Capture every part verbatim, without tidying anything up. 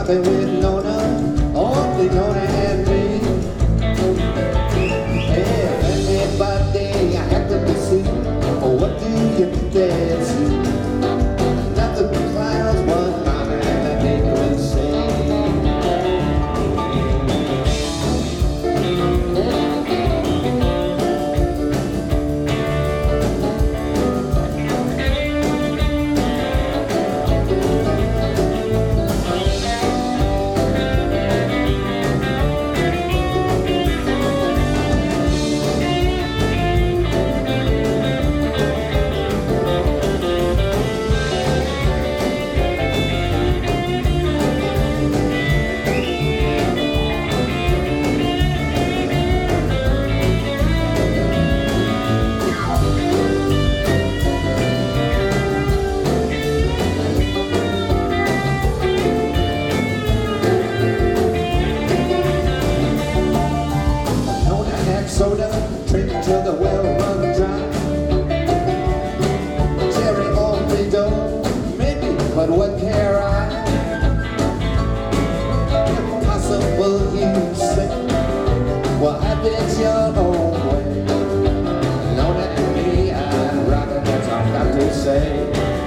rocking with Nona, only Nona and me. If anybody I happen to see, oh, what do you think they see? Nothing but clouds, one mountain and a big one sea. Soda, drink till the well run dry. Cherry on the door, maybe, but what care I? Impossible, you say. Well, have it your own way. Nona and me, I'd rather, that's all I've got to say.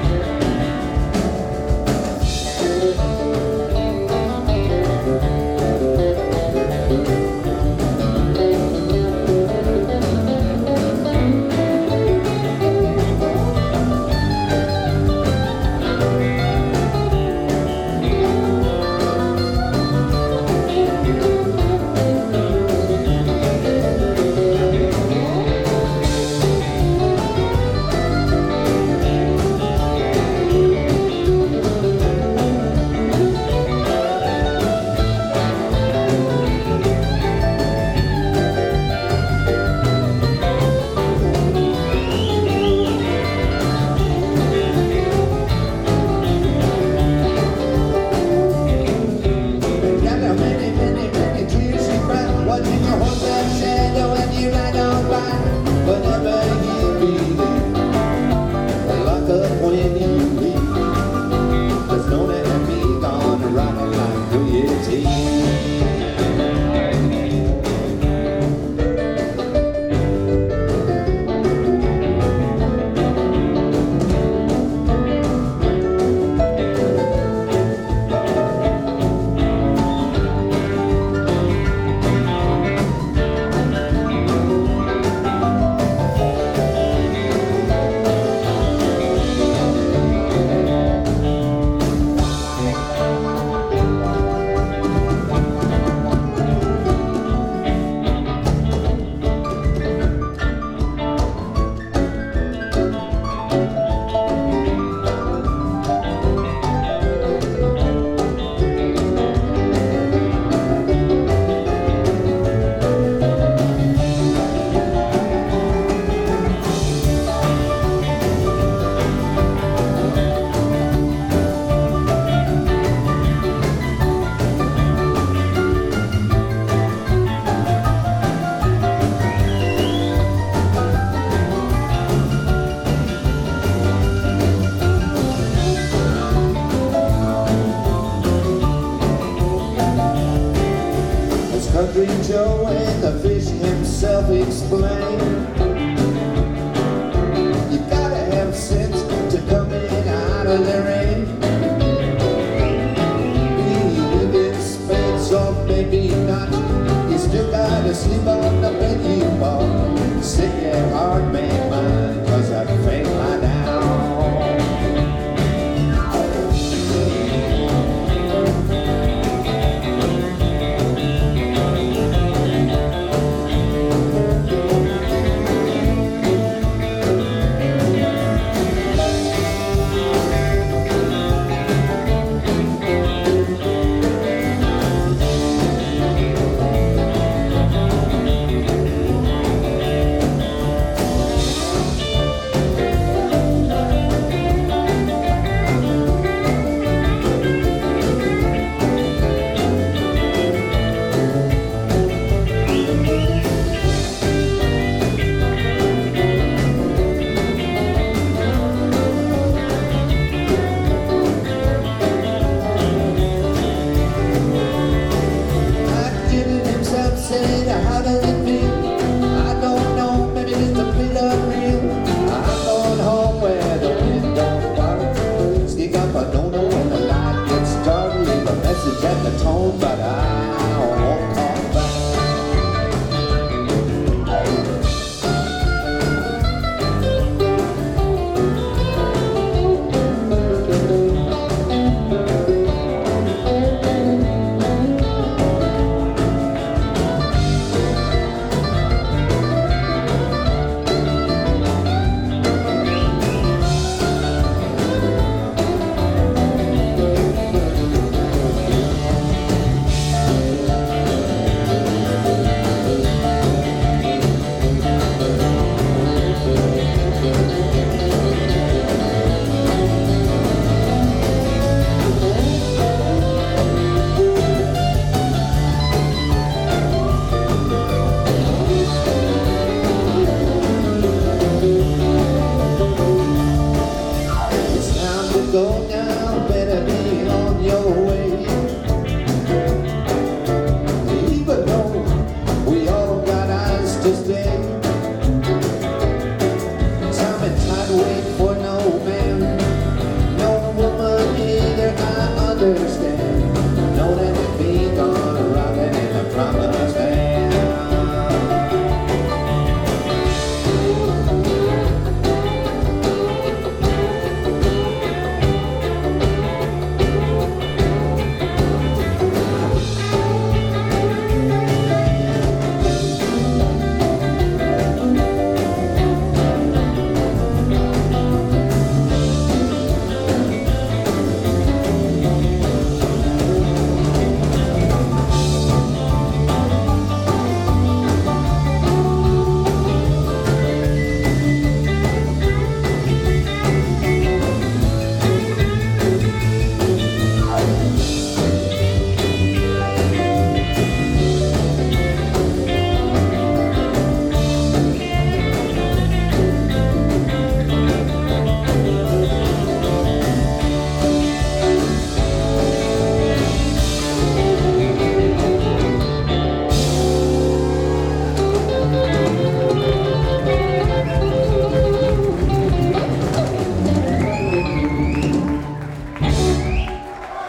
Country Joe and the fish himself explained, you gotta have sense to come in out of the rain. Be live in spades or maybe not, you still gotta sleep on the bed you bought. Sick and hard man mine, cause I can't lie down. set the tone, but I won't call back. Go now, better be on your way. Even though we all got eyes to stay, time and tide wait for no man, no woman either. I understand. Know that it be gone rockin' in the promised land.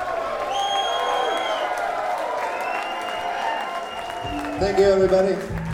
Thank you, everybody.